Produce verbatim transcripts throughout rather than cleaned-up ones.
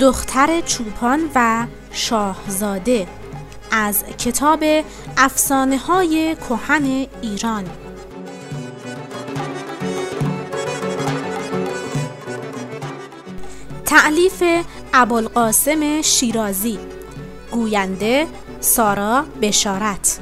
دختر چوپان و شاهزاده از کتاب افسانه های کهن ایران. تألیف ابوالقاسم شیرازی، گوینده سارا بشارت.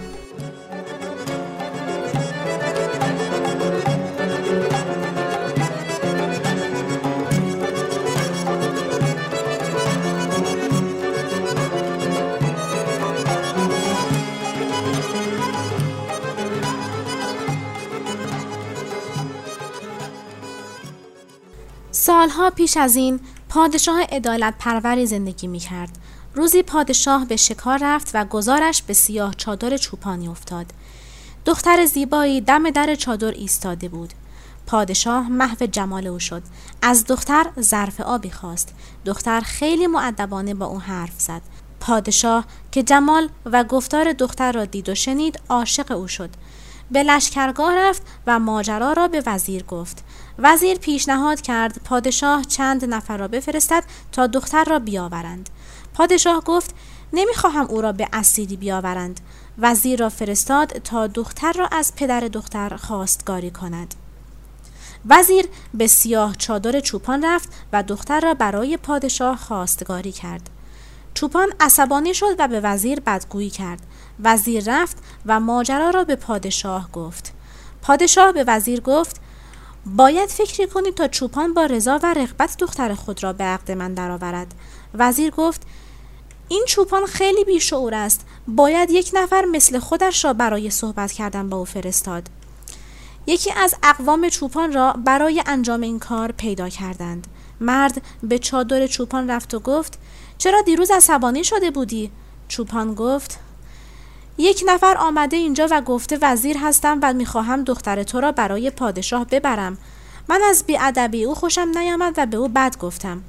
سالها پیش از این پادشاه عدالت پروری زندگی می کرد. روزی پادشاه به شکار رفت و گذارش به سیاه چادر چوپانی افتاد. دختر زیبایی دم در چادر ایستاده بود. پادشاه محو جمال او شد. از دختر ظرف آبی خواست. دختر خیلی مؤدبانه با او حرف زد. پادشاه که جمال و گفتار دختر را دید و شنید عاشق او شد. به لشکرگاه رفت و ماجرا را به وزیر گفت. وزیر پیشنهاد کرد پادشاه چند نفر را بفرستد تا دختر را بیاورند. پادشاه گفت نمیخواهم او را به اسیری بیاورند. وزیر را فرستاد تا دختر را از پدر دختر خواستگاری کند. وزیر به سیاه چادر چوپان رفت و دختر را برای پادشاه خواستگاری کرد. چوپان عصبانی شد و به وزیر بدگویی کرد. وزیر رفت و ماجرا را به پادشاه گفت. پادشاه به وزیر گفت باید فکری کنی تا چوپان با رضا و رغبت دختر خود را به عقد من درآورد. وزیر گفت این چوپان خیلی بیشعور است. باید یک نفر مثل خودش را برای صحبت کردن با او فرستاد. یکی از اقوام چوپان را برای انجام این کار پیدا کردند. مرد به چادر چوپان رفت و گفت چرا دیروز عصبانی شده بودی؟ چوپان گفت یک نفر آمده اینجا و گفته وزیر هستم و میخواهم دختر تو را برای پادشاه ببرم. من از بی‌ادبی او خوشم نیامد و به او بد گفتم.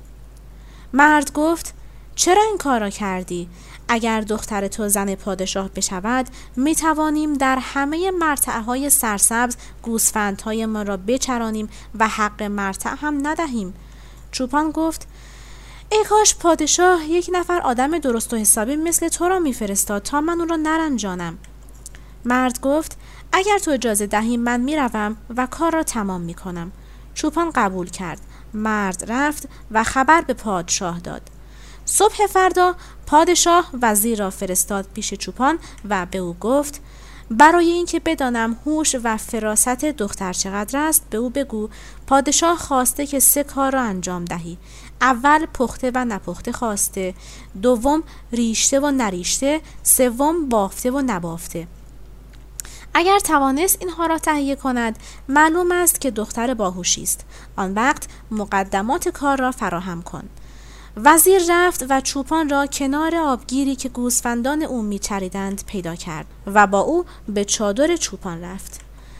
مرد گفت چرا این کار را کردی؟ اگر دختر تو زن پادشاه بشود میتوانیم در همه مرتعهای سرسبز گوسفندهای ما را بچرانیم و حق مرتع هم ندهیم. چوپان گفت ای کاش پادشاه یک نفر آدم درست و حسابی مثل تو را میفرستاد تا من اون را نرنجانم. مرد گفت اگر تو اجازه دهی من میروم و کار را تمام میکنم. چوپان قبول کرد. مرد رفت و خبر به پادشاه داد. صبح فردا پادشاه وزیر را فرستاد پیش چوپان و به او گفت برای اینکه بدانم هوش و فراست دختر چقدر است به او بگو پادشاه خواسته که سه کار را انجام دهی. اول پخته و نپخته خواسته، دوم ریشته و نریشته، سوم بافته و نبافته. اگر توانست اینها را تهیه کند معلوم است که دختر باهوشی است. آن وقت مقدمات کار را فراهم کن. وزیر رفت و چوپان را کنار آبگیری که گوسفندان او میچریدند پیدا کرد و با او به چادر چوپان رفت.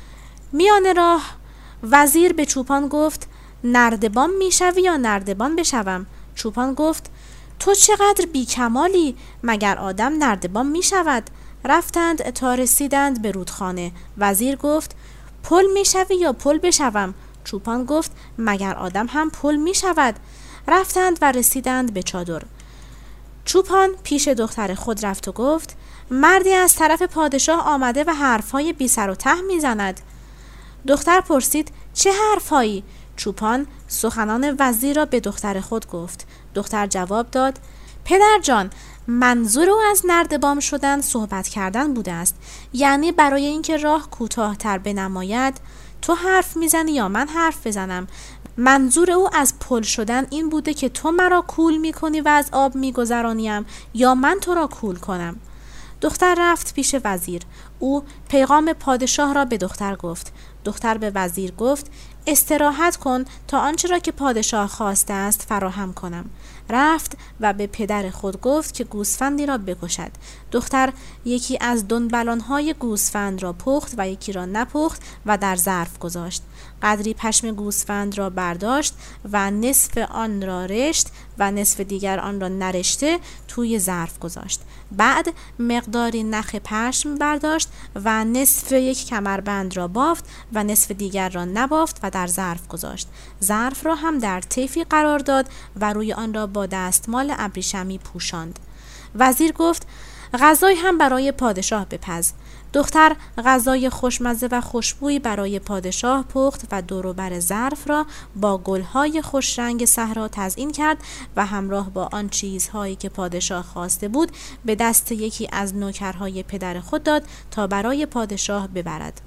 میان راه وزیر به چوپان گفت نردبان میشوی یا نردبان بشوم؟ چوپان گفت تو چقدر بیکمالی، مگر آدم نردبان میشود؟ رفتند تا رسیدند به رودخانه. وزیر گفت پل میشوی یا پل بشوم؟ چوپان گفت مگر آدم هم پل میشود؟ رفتند و رسیدند به چادر. چوپان پیش دختر خود رفت و گفت مردی از طرف پادشاه آمده و حرفهای بی سر و ته میزند. دختر پرسید چه حرفهایی؟ چوپان سخنان وزیر را به دختر خود گفت. دختر جواب داد پدر جان منظور او از نردبان شدن صحبت کردن بوده است، یعنی برای اینکه راه کوتاه‌تر بنماید تو حرف میزنی یا من حرف بزنم. منظور او از پل شدن این بوده که تو مرا کول میکنی و از آب میگذرانیم یا من تو را کول کنم. دختر رفت پیش وزیر. او پیغام پادشاه را به دختر گفت. دختر به وزیر گفت استراحت کن تا آنچه را که پادشاه خواسته است فراهم کنم. رفت و به پدر خود گفت که گوسفندی را بکشد. دختر یکی از دنبلانهای گوسفند را پخت و یکی را نپخت و در ظرف گذاشت. قدری پشم گوسفند را برداشت و نصف آن را رشت و نصف دیگر آن را نرشته توی ظرف گذاشت. بعد مقداری نخ پشم برداشت و نصف یک کمربند را بافت و نصف دیگر را نبافت و در ظرف گذاشت. ظرف را هم در طیفی قرار داد و روی آن را با دستمال ابریشمی پوشاند. وزیر گفت: غذای هم برای پادشاه بپز. دختر غذای خوشمزه و خوشبویی برای پادشاه پخت و دور و بر ظرف را با گلهای خوش رنگ صحرا تزیین کرد و همراه با آن چیزهایی که پادشاه خواسته بود به دست یکی از نوکرهای پدر خود داد تا برای پادشاه ببرد.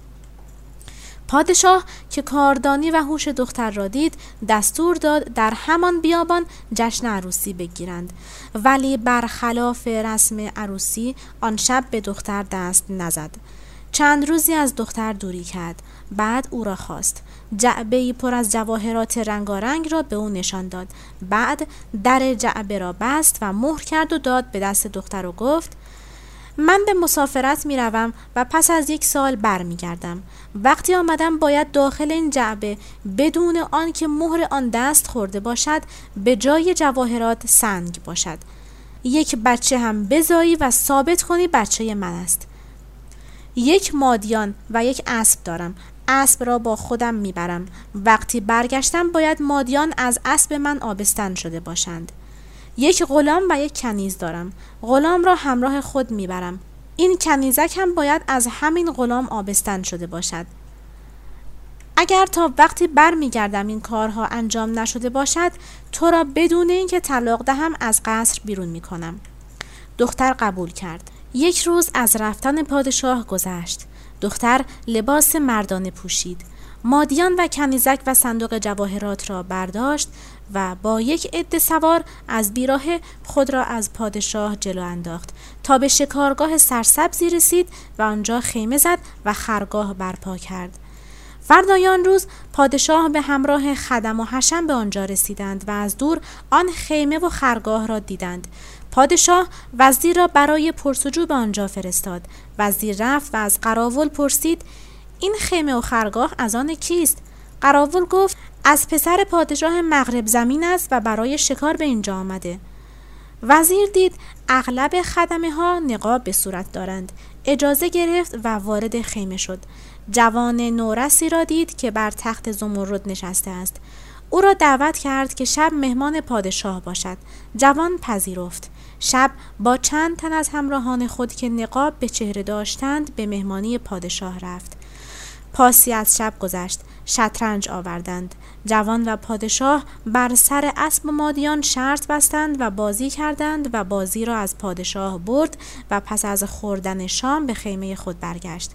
پادشاه که کاردانی و هوش دختر را دید، دستور داد در همان بیابان جشن عروسی بگیرند، ولی برخلاف رسم عروسی آن شب به دختر دست نزد. چند روزی از دختر دوری کرد. بعد او را خواست. جعبه‌ای پر از جواهرات رنگارنگ را به او نشان داد. بعد در جعبه را بست و مهر کرد و داد به دست دختر و گفت: من به مسافرت می روم و پس از یک سال بر می گردم. وقتی آمدم باید داخل این جعبه بدون آن که مهر آن دست خورده باشد به جای جواهرات سنگ باشد. یک بچه هم بزایی و ثابت کنی بچه من است. یک مادیان و یک اسب دارم. اسب را با خودم می برم. وقتی برگشتم باید مادیان از اسب من آبستن شده باشند. یک غلام و یک کنیز دارم. غلام را همراه خود میبرم. این کنیزک هم باید از همین غلام آبستن شده باشد. اگر تا وقتی بر میگردم این کارها انجام نشده باشد، تو را بدون اینکه طلاق دهم از قصر بیرون میکنم. دختر قبول کرد. یک روز از رفتن پادشاه گذشت. دختر لباس مردانه پوشید. مادیان و کنیزک و صندوق جواهرات را برداشت و با یک عده سوار از بیراهه خود را از پادشاه جلو انداخت تا به شکارگاه سرسبزی رسید و آنجا خیمه زد و خرگاه برپا کرد. فردای آن روز پادشاه به همراه خدم و حشم به آنجا رسیدند و از دور آن خیمه و خرگاه را دیدند. پادشاه وزیر را برای پرسجو به آنجا فرستاد. وزیر رفت و از قراول پرسید: این خیمه و خرگاه از آن کیست؟ قراول گفت: از پسر پادشاه مغرب زمین است و برای شکار به اینجا آمده. وزیر دید اغلب خدمه ها نقاب به صورت دارند. اجازه گرفت و وارد خیمه شد. جوان نورسی را دید که بر تخت زمرد نشسته است. او را دعوت کرد که شب مهمان پادشاه باشد. جوان پذیرفت. شب با چند تن از همراهان خود که نقاب به چهره داشتند به مهمانی پادشاه رفت. پاسی از شب گذشت. شطرنج آوردند. جوان و پادشاه بر سر اسب و مادیان شرط بستند و بازی کردند و بازی را از پادشاه برد و پس از خوردن شام به خیمه خود برگشت.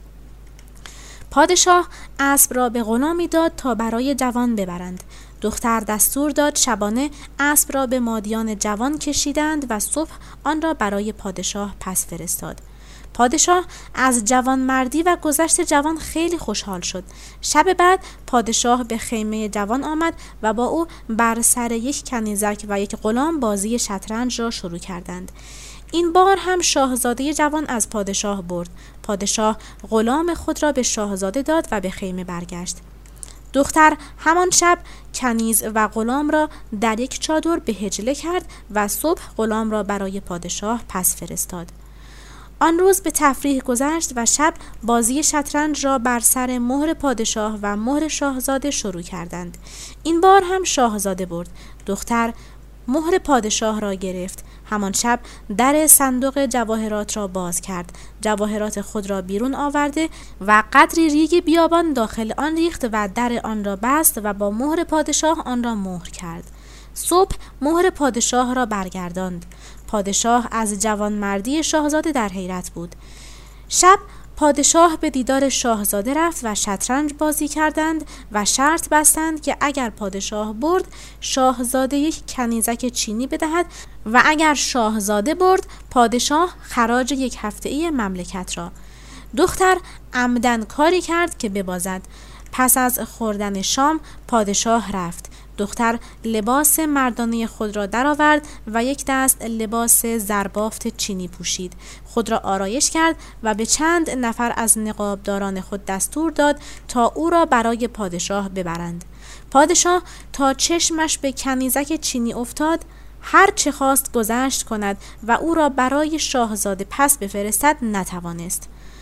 پادشاه اسب را به غلامی داد تا برای جوان ببرند. دختر دستور داد شبانه اسب را به مادیان جوان کشیدند و صبح آن را برای پادشاه پس فرستاد. پادشاه از جوان مردی و گذشت جوان خیلی خوشحال شد. شب بعد پادشاه به خیمه جوان آمد و با او بر سر یک کنیزک و یک غلام بازی شطرنج را شروع کردند. این بار هم شاهزاده جوان از پادشاه برد. پادشاه غلام خود را به شاهزاده داد و به خیمه برگشت. دختر همان شب کنیز و غلام را در یک چادر به حجله کرد و صبح غلام را برای پادشاه پس فرستاد. آن روز به تفریح گذشت و شب بازی شطرنج را بر سر مهر پادشاه و مهر شاهزاده شروع کردند. این بار هم شاهزاده برد. دختر مهر پادشاه را گرفت. همان شب در صندوق جواهرات را باز کرد. جواهرات خود را بیرون آورده و قدری ریگ بیابان داخل آن ریخت و در آن را بست و با مهر پادشاه آن را مهر کرد. صبح مهر پادشاه را برگرداند. پادشاه از جوانمردی شاهزاده در حیرت بود. شب پادشاه به دیدار شاهزاده رفت و شطرنج بازی کردند و شرط بستند که اگر پادشاه برد شاهزاده یک کنیزک چینی بدهد و اگر شاهزاده برد پادشاه خراج یک هفته‌ای مملکت را. دختر عمدن کاری کرد که ببازد. پس از خوردن شام پادشاه رفت. دختر لباس مردانه خود را درآورد و یک دست لباس زربافت چینی پوشید. خود را آرایش کرد و به چند نفر از نقابداران خود دستور داد تا او را برای پادشاه ببرند. پادشاه تا چشمش به کنیزک چینی افتاد هر چه خواست گذشت کند و او را برای شاهزاده پس بفرستد نتوانست.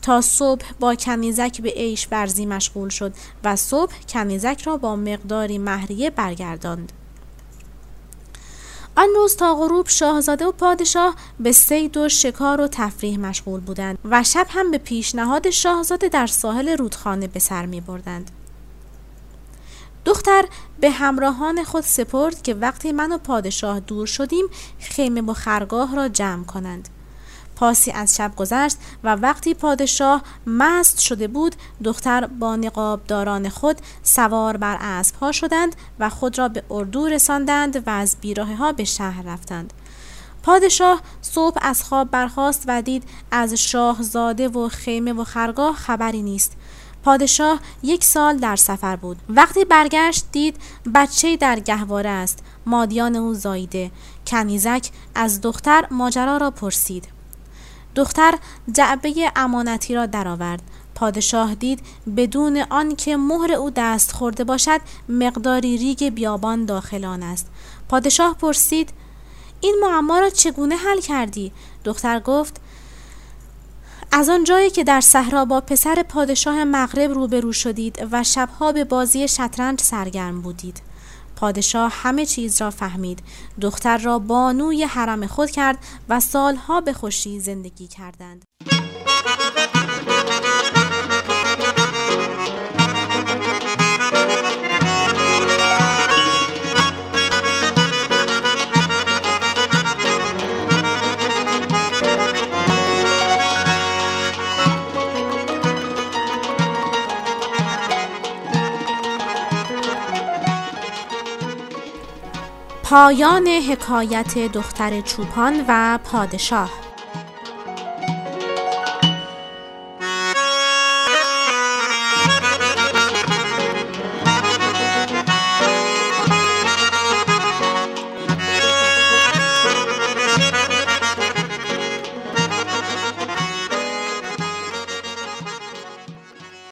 تا صبح با کنیزک به عیش ورزی مشغول شد و صبح کنیزک را با مقداری مهریه برگرداند. آن روز تا غروب شاهزاده و پادشاه به صید و شکار و تفریح مشغول بودند و شب هم به پیشنهاد شاهزاده در ساحل رودخانه به سر می بردند. دختر به همراهان خود سپرد که وقتی من و پادشاه دور شدیم خیمه و خرگاه را جمع کنند. پاسی از شب گذشت و وقتی پادشاه مست شده بود، دختر با نقابداران خود سوار بر اسب‌ها شدند و خود را به اردو رساندند و از بیراهه‌ها به شهر رفتند. پادشاه صبح از خواب برخاست و دید از شاهزاده و خیمه و خرگاه خبری نیست. پادشاه یک سال در سفر بود. وقتی برگشت دید بچه‌ای در گهواره است، مادیان او زاییده. کنیزک از دختر ماجرا را پرسید. دختر جعبه امانتی را درآورد. پادشاه دید بدون آنکه مهر او دست خورده باشد مقداری ریگ بیابان داخل آن است. پادشاه پرسید این معما را چگونه حل کردی؟ دختر گفت از آن جایی که در صحرا با پسر پادشاه مغرب روبرو شدید و شبها به بازی شطرنج سرگرم بودید. پادشاه همه چیز را فهمید. دختر را بانوی حرم خود کرد و سالها به خوشی زندگی کردند. پایان حکایت دختر چوپان و پادشاه.